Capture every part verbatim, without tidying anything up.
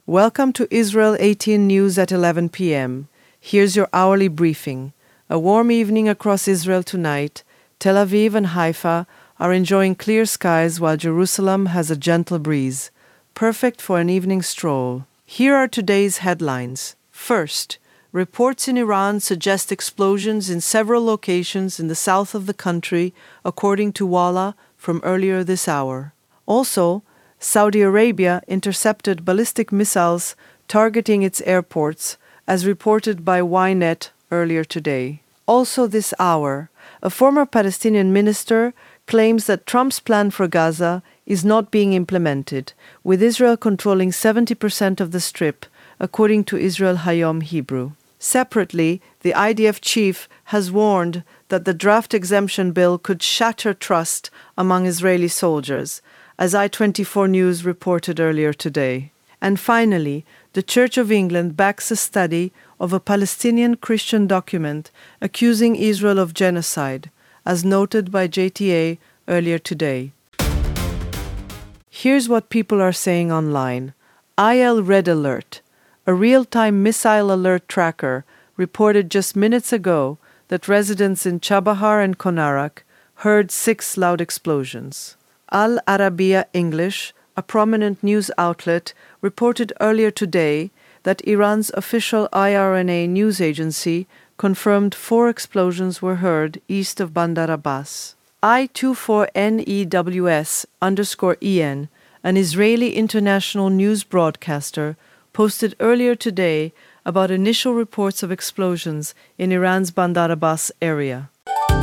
Welcome to Israel eighteen News at eleven p.m. Here's your hourly briefing. A warm evening across Israel tonight. Tel Aviv and Haifa are enjoying clear skies while Jerusalem has a gentle breeze. Perfect for an evening stroll. Here are today's headlines. First, reports in Iran suggest explosions in several locations in the south of the country, according to Walla from earlier this hour. Also, Saudi Arabia intercepted ballistic missiles targeting its airports, as reported by Ynet earlier today. Also this hour, a former Palestinian minister claims that Trump's plan for Gaza is not being implemented, with Israel controlling seventy percent of the Strip, according to Israel Hayom Hebrew. Separately, the I D F chief has warned that the draft exemption bill could shatter trust among Israeli soldiers, as I twenty-four News reported earlier today. And finally, the Church of England backs a study of a Palestinian Christian document accusing Israel of genocide, as noted by J T A earlier today. Here's what people are saying online. I L Red Alert, a real-time missile alert tracker, reported just minutes ago that residents in Chabahar and Konarak heard six loud explosions. Al Arabiya English, a prominent news outlet, reported earlier today that Iran's official I R N A news agency confirmed four explosions were heard east of Bandar Abbas. I twenty-four N E W S underscore E N, an Israeli international news broadcaster, posted earlier today about initial reports of explosions in Iran's Bandar Abbas area.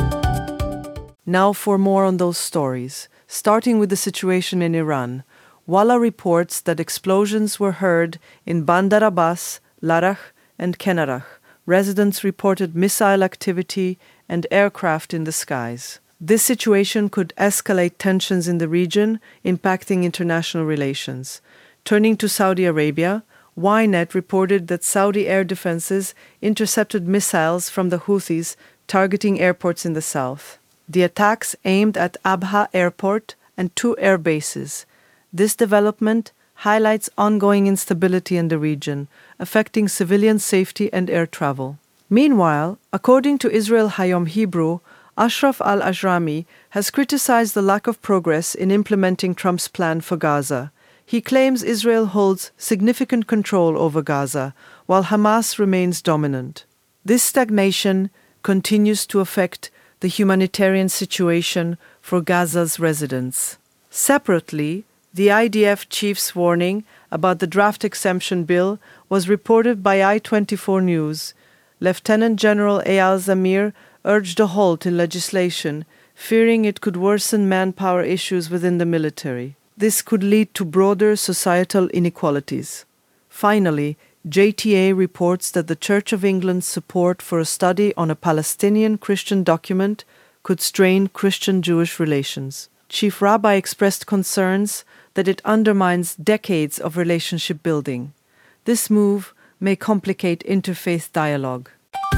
Now for more on those stories. Starting with the situation in Iran, Walla reports that explosions were heard in Bandar Abbas, Larach, and Kenarach. Residents reported missile activity and aircraft in the skies. This situation could escalate tensions in the region, impacting international relations. Turning to Saudi Arabia, Ynet reported that Saudi air defenses intercepted missiles from the Houthis targeting airports in the south. The attacks aimed at Abha Airport and two air bases. This development highlights ongoing instability in the region, affecting civilian safety and air travel. Meanwhile, according to Israel Hayom Hebrew, Ashraf al-Ajrami has criticized the lack of progress in implementing Trump's plan for Gaza. He claims Israel holds significant control over Gaza, while Hamas remains dominant. This stagnation continues to affect the humanitarian situation for Gaza's residents. Separately, the I D F chief's warning about the draft exemption bill was reported by I twenty-four News. Lieutenant General Eyal Zamir urged a halt in legislation, fearing it could worsen manpower issues within the military. This could lead to broader societal inequalities. Finally, J T A reports that the Church of England's support for a study on a Palestinian Christian document could strain Christian-Jewish relations. Chief Rabbi expressed concerns that it undermines decades of relationship building. This move may complicate interfaith dialogue.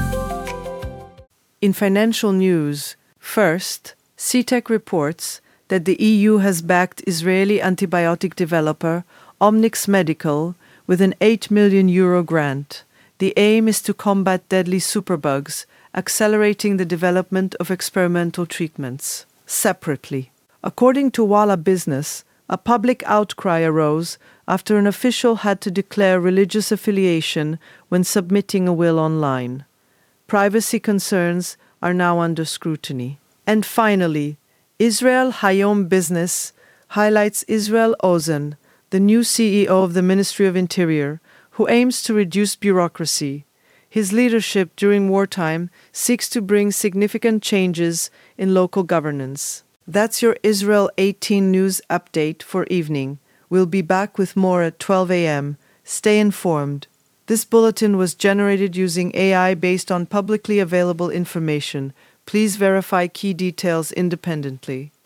In financial news, first, C T E C reports that the E U has backed Israeli antibiotic developer Omnix Medical with an eight million euro grant. The aim is to combat deadly superbugs, accelerating the development of experimental treatments. Separately, according to Walla Business, a public outcry arose after an official had to declare religious affiliation when submitting a will online. Privacy concerns are now under scrutiny. And finally, Israel Hayom Business highlights Israel Ozen, the new C E O of the Ministry of Interior, who aims to reduce bureaucracy. His leadership during wartime seeks to bring significant changes in local governance. That's your Israel eighteen News update for evening. We'll be back with more at twelve a.m. Stay informed. This bulletin was generated using A I based on publicly available information. Please verify key details independently.